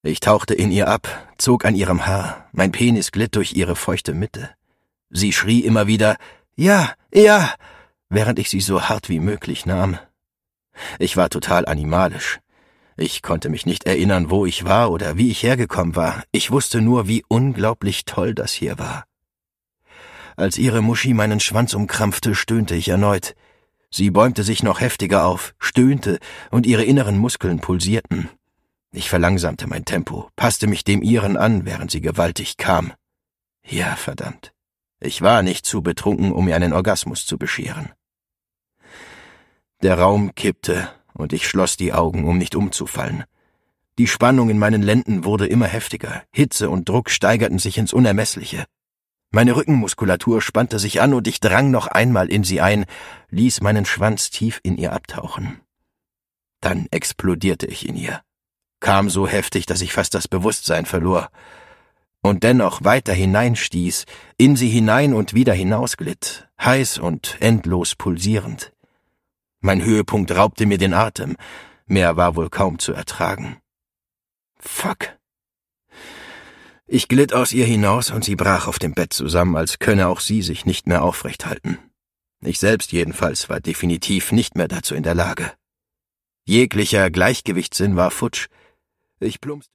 Ich tauchte in ihr ab, zog an ihrem Haar, mein Penis glitt durch ihre feuchte Mitte. Sie schrie immer wieder, »Ja, ja«, während ich sie so hart wie möglich nahm. Ich war total animalisch. Ich konnte mich nicht erinnern, wo ich war oder wie ich hergekommen war. Ich wusste nur, wie unglaublich toll das hier war. Als ihre Muschi meinen Schwanz umkrampfte, stöhnte ich erneut. Sie bäumte sich noch heftiger auf, stöhnte, und ihre inneren Muskeln pulsierten. Ich verlangsamte mein Tempo, passte mich dem ihren an, während sie gewaltig kam. Ja, verdammt. Ich war nicht zu betrunken, um mir einen Orgasmus zu bescheren. Der Raum kippte, und ich schloss die Augen, um nicht umzufallen. Die Spannung in meinen Lenden wurde immer heftiger, Hitze und Druck steigerten sich ins Unermessliche. Meine Rückenmuskulatur spannte sich an, und ich drang noch einmal in sie ein, ließ meinen Schwanz tief in ihr abtauchen. Dann explodierte ich in ihr, kam so heftig, dass ich fast das Bewusstsein verlor, und dennoch weiter hineinstieß, in sie hinein und wieder hinausglitt, heiß und endlos pulsierend. Mein Höhepunkt raubte mir den Atem, mehr war wohl kaum zu ertragen. Fuck. Ich glitt aus ihr hinaus, und sie brach auf dem Bett zusammen, als könne auch sie sich nicht mehr aufrecht halten. Ich selbst jedenfalls war definitiv nicht mehr dazu in der Lage. Jeglicher Gleichgewichtssinn war futsch. Ich plumpste